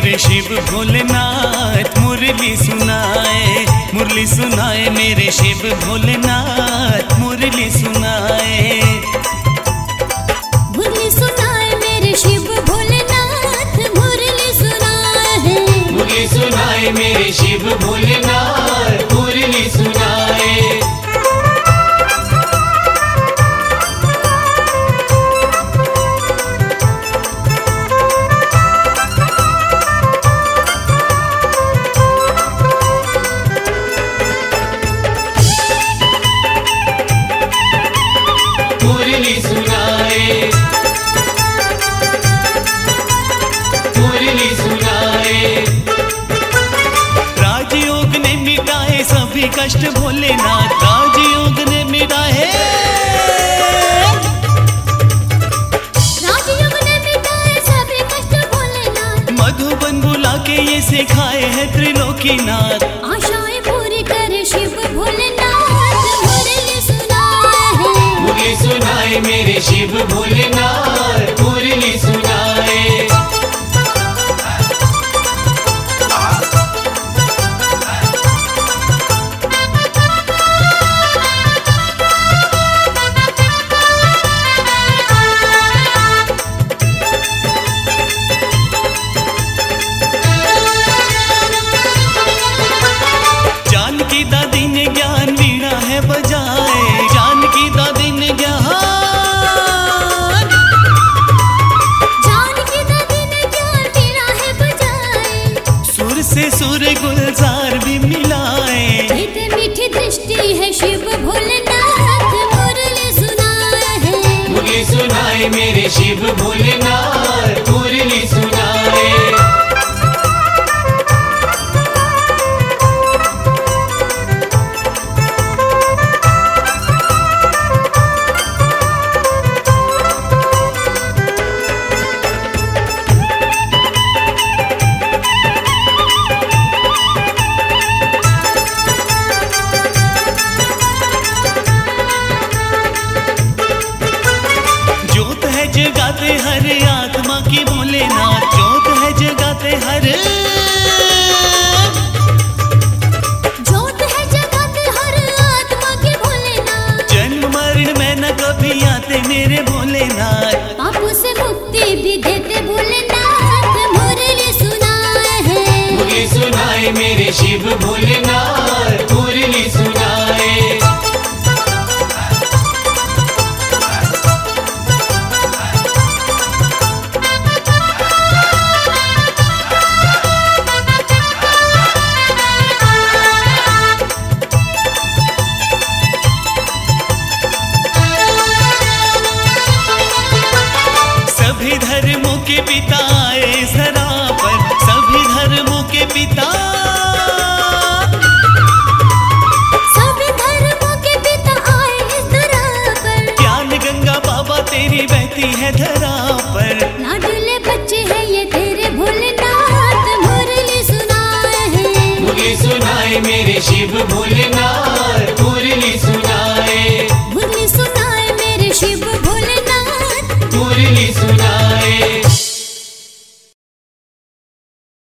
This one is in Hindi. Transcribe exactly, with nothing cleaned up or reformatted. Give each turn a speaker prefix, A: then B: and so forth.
A: मेरे शिव भोलेनाथ मुरली सुनाए, मुरली सुनाए मेरे शिव भोलेनाथ मुरली सुनाए।
B: मुरली सुनाए मेरे शिव भोलेनाथ मुरली सुनाए,
C: मुरली सुनाए मेरे शिव भोलेनाथ मुरली सुनाए। मुरली सुनाए, मुरली सुनाए।
A: राजयोग ने मिटाए सभी कष्ट भोलेनाथ, राजयोग ने मिटाए,
B: राजयोग ने मिटाए सभी कष्ट भोलेनाथ।
A: मधुबन बुला के ये सिखाए है त्रिलोकीनाथ।
B: आशाएं पूरी करे शिव भोलेनाथ मुरली सुनाए,
C: मुरली सुनाए मेरे शिव भोलेनाथ मुरली सुनाए।
A: जानकी दादी ने ज्ञान वीणा है बजाए, जानकी दादी ने ज्ञान,
B: जानकी दादी ने ज्ञान वीणा है बजाए।
A: सुर से सुर गुलजार भी मिलाए।
B: मीठी मीठी दृष्टि है शिव भोलेनाथ मुरली सुनाए,
C: मुरली सुनाए मेरे शिव भोलेनाथ मुरली सुनाए।
A: ज्योत है जगाते हर आत्मा की भोलेनाथ, ज्योत है जगाते हर,
B: ज्योत है जगाते हर आत्मा की भोलेनाथ।
A: जन्म मरण में न कभी आते मेरे भोलेनाथ।
B: पापों से मुक्ति भी देते भोलेनाथ मुरली सुनाए,
C: मुरली सुनाए मेरे शिव भोलेनाथ मुरली सुनाए।
A: सभी धर्मों के पिता आए इस धरा पर, सभी धर्मों के पिता,
B: सभी धर्मों के पिता आए इस धरा पर।
A: ज्ञान गंगा बाबा तेरी बहती है धरा पर।
B: लाडले बच्चे हैं ये तेरे भोलेनाथ मुरली सुनाए,
C: मुरली सुनाए मेरे शिव भोलेनाथ मुरली सुनाए।
B: मुरली सुनाए मेरे शिव भोलेनाथ
C: मुरली सुनाए।